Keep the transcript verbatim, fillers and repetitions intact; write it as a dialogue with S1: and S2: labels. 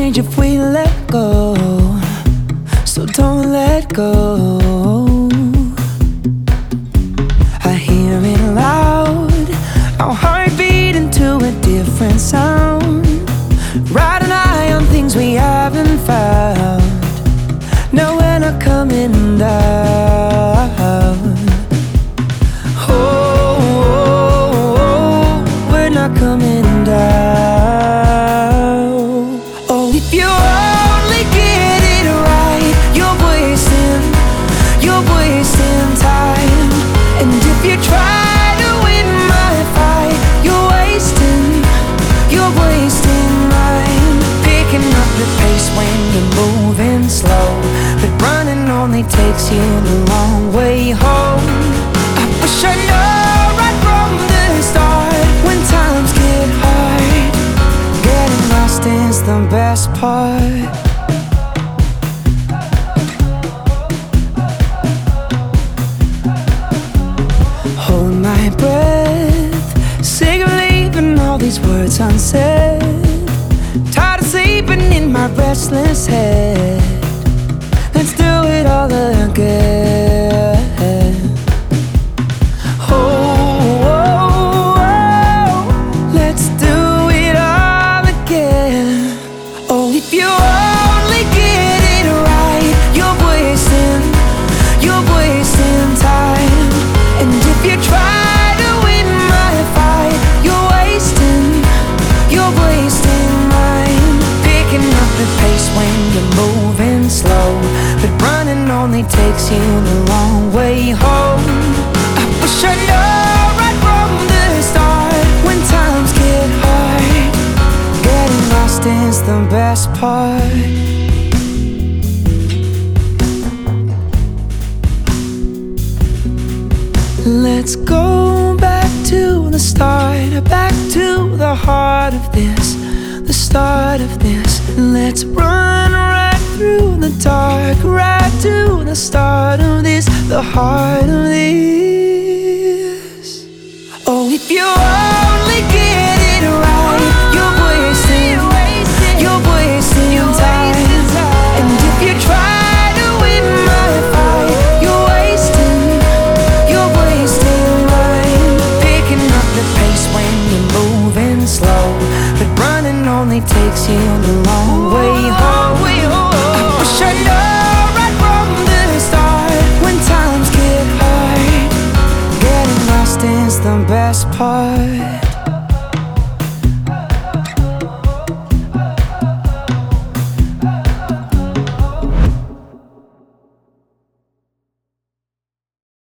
S1: change if we let go, so don't let go. I hear it loud, our heart beating to a different sound, riding high on things we haven't found. No, we're not coming down. Oh, oh, oh, we're not coming down. Oh, if you only get it right, you're wasting, you're wasting time. And if you try to win my fight, you're wasting, you're wasting mine. Picking up the pace when you're moving slow, but running only takes you the long way home. I wish I knew right from the start, when times get hard, getting lost is the best part. Hold my breath, sick of leaving all these words unsaid, tired of sleeping in my restless head. Let's do it all again. Oh, oh, oh, let's do it all again. Oh, if you only get it right, you're wasting, you're wasting time. And if you try to win my fight, you're wasting, you're wasting mine. Picking up the pace when you're moving slow, but running only takes you the long way home. I wish I knew right from the start, when times get hard, getting lost is the best part. Let's go back to the start, back to the heart of this, the start of this. Let's run right through the dark, right to the start of this, the heart of this. Oh, if you only get it right, you're wasting, you're wasting time. And if you try to win my fight, you're wasting, you're wasting mine. Picking up the pace when you're moving slow, but running only takes you the long way home. I wish I knew right from the start, when times get hard, getting lost is the best part.